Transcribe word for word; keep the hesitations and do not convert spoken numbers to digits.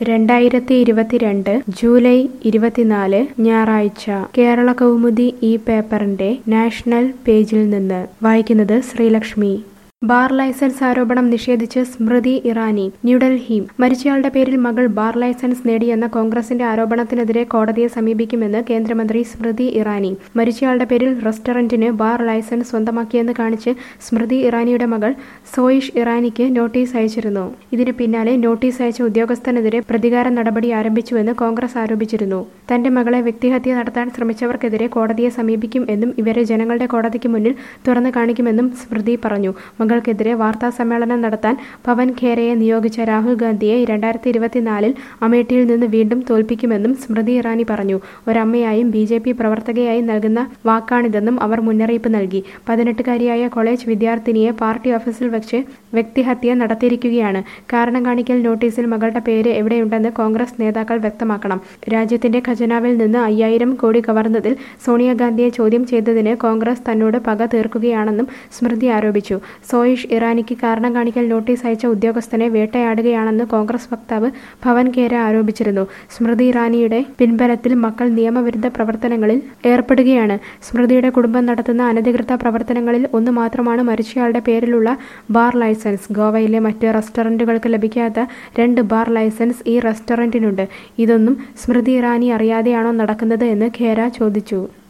രണ്ടായിരത്തി ഇരുപത്തിരണ്ട് ജൂലൈ ഇരുപത്തിനാല് ഞായറാഴ്ച കേരള കൗമുദി ഈ പേപ്പറിന്റെ നാഷണൽ പേജിൽ നിന്ന് വായിക്കുന്നത് ശ്രീലക്ഷ്മി. ബാർ ലൈസൻസ് ആരോപണം നിഷേധിച്ച് സ്മൃതി ഇറാനി. ന്യൂഡൽഹി. മരിച്ചയാളുടെ പേരിൽ മകൾ ബാർ ലൈസൻസ് നേടിയെന്ന കോൺഗ്രസിന്റെ ആരോപണത്തിനെതിരെ കോടതിയെ സമീപിക്കുമെന്ന് കേന്ദ്രമന്ത്രി സ്മൃതി ഇറാനി. മരിച്ചയാളുടെ പേരിൽ റെസ്റ്റോറന്റിന് ബാർ ലൈസൻസ് സ്വന്തമാക്കിയെന്ന് കാണിച്ച് സ്മൃതി ഇറാനിയുടെ മകൾ സോയിഷ് ഇറാനിക്ക് നോട്ടീസ് അയച്ചിരുന്നു. ഇതിന് പിന്നാലെ നോട്ടീസ് അയച്ച ഉദ്യോഗസ്ഥനെതിരെ പ്രതികാര നടപടി ആരംഭിച്ചുവെന്ന് കോൺഗ്രസ് ആരോപിച്ചിരുന്നു. തന്റെ മകളെ വ്യക്തിഹത്യ നടത്താൻ ശ്രമിച്ചവർക്കെതിരെ കോടതിയെ സമീപിക്കും എന്നും ഇവരെ ജനങ്ങളുടെ കോടതിക്ക് മുന്നിൽ തുറന്നു കാണിക്കുമെന്നും സ്മൃതി പറഞ്ഞു. മകൾക്കെതിരെ വാർത്താ സമ്മേളനം നടത്താൻ പവൻ ഖേരയെ നിയോഗിച്ച രാഹുൽ ഗാന്ധിയെ രണ്ടായിരത്തി ഇരുപത്തിനാലിൽ അമേഠിയിൽ നിന്ന് വീണ്ടും തോൽപ്പിക്കുമെന്നും സ്മൃതി ഇറാനി പറഞ്ഞു. ഒരമ്മയായും ബി ജെ പി പ്രവർത്തകയായും നൽകുന്ന വാക്കാണിതെന്നും അവർ മുന്നറിയിപ്പ് നൽകി. പതിനെട്ടുകാരിയായ കോളേജ് വിദ്യാർത്ഥിനിയെ പാർട്ടി ഓഫീസിൽ വെച്ച് വ്യക്തിഹത്യ നടത്തിയിരിക്കുകയാണ്. കാരണം കാണിക്കൽ നോട്ടീസിൽ മകളുടെ പേര് എവിടെയുണ്ടെന്ന് കോൺഗ്രസ് നേതാക്കൾ വ്യക്തമാക്കണം. രാജ്യത്തിന്റെ ഖജനാവിൽ നിന്ന് അയ്യായിരം കോടി കവർന്നതിൽ സോണിയാഗാന്ധിയെ ചോദ്യം ചെയ്തതിന് കോൺഗ്രസ് തന്നോട് പക തീർക്കുകയാണെന്നും സ്മൃതി ആരോപിച്ചു. സോയിഷ് ഇറാനിക്ക് കാരണം കാണിക്കൽ നോട്ടീസ് അയച്ച ഉദ്യോഗസ്ഥനെ വേട്ടയാടുകയാണെന്ന് കോൺഗ്രസ് വക്താവ് പവൻ ഖേര ആരോപിച്ചിരുന്നു. സ്മൃതി ഇറാനിയുടെ പിൻബലത്തിൽ മക്കൾ നിയമവിരുദ്ധ പ്രവർത്തനങ്ങളിൽ ഏർപ്പെടുകയാണ്. സ്മൃതിയുടെ കുടുംബം നടത്തുന്ന അനധികൃത പ്രവർത്തനങ്ങളിൽ ഒന്ന് മാത്രമാണ് മരിച്ചയാളുടെ പേരിലുള്ള ബാർ ലൈസൻസ്. ഗോവയിലെ മറ്റ് റെസ്റ്റോറന്റുകൾക്ക് ലഭിക്കാത്ത രണ്ട് ബാർ ലൈസൻസ് ഈ റെസ്റ്റോറന്റിനുണ്ട്. ഇതൊന്നും സ്മൃതി ഇറാനി അറിയാതെയാണോ നടക്കുന്നത് എന്ന് ഖേര ചോദിച്ചു.